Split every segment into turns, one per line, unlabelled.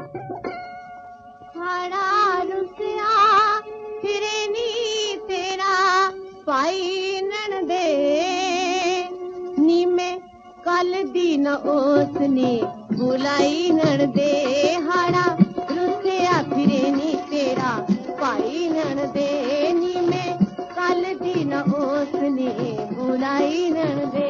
हाड़ा रुसिया फिरे नी तेरा पाई नन दे नी में कल दी न ओसने बुलाई नन दे हाड़ा रुसिया फिरे नी तेरा पाई नन दे नी में कल दी न ओसने बुलाई नन दे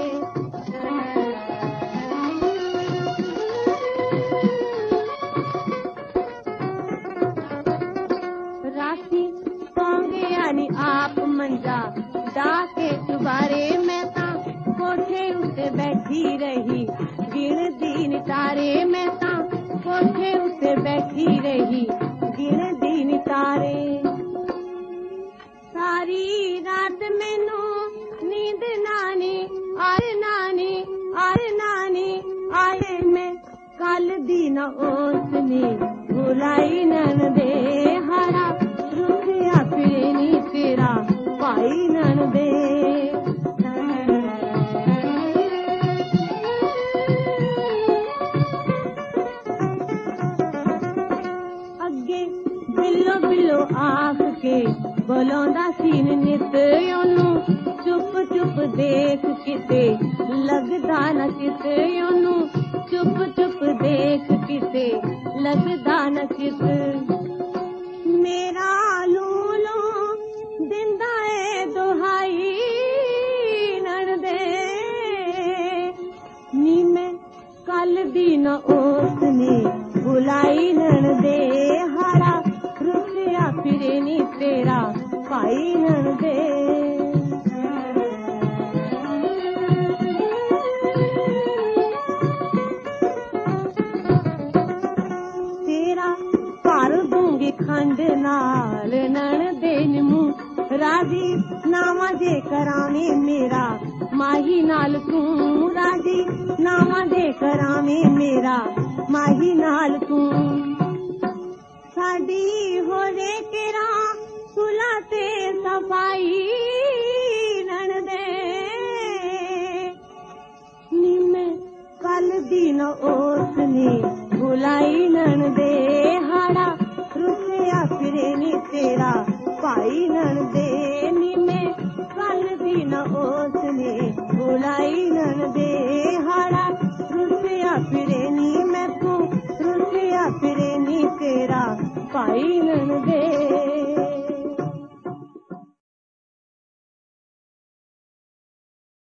आप मंजा डाके चुबारे मैं ता कोठे उते बैठी रही गिण दीन तारे मैं ता कोठे उते बैठी रही गिण दीन तारे सारी रात मैनू नींद नानी आए नानी आए नानी आए मैं कल दी न ओसने बुलाई नन दे हाड़ा रुकिया फिरे नी तेरा पाई नन दे अगे बिल्लो बिल्लो आख के बोलौंदा सीन नित ओनू चुप चुप देख किते लगदा न चित ओनू चुप चुप देख किते लगदा न चित मेरा लूलो दिंदा ए दुहाई नन दे नी मैं कल दी न ओसने बुलाई नन दे हाड़ा रुकिया फिरे नी तेरा पाई नन दे तेरा पर दूंगी खंड नाल नन देन मुँह राजी नामा दे करावे मेरा माही नाल तू राजी नामा दे करावे मेरा माही नाल तू साडी हो रे केरा सुला ते सफाई नन दे नी मैं कल दी न ओ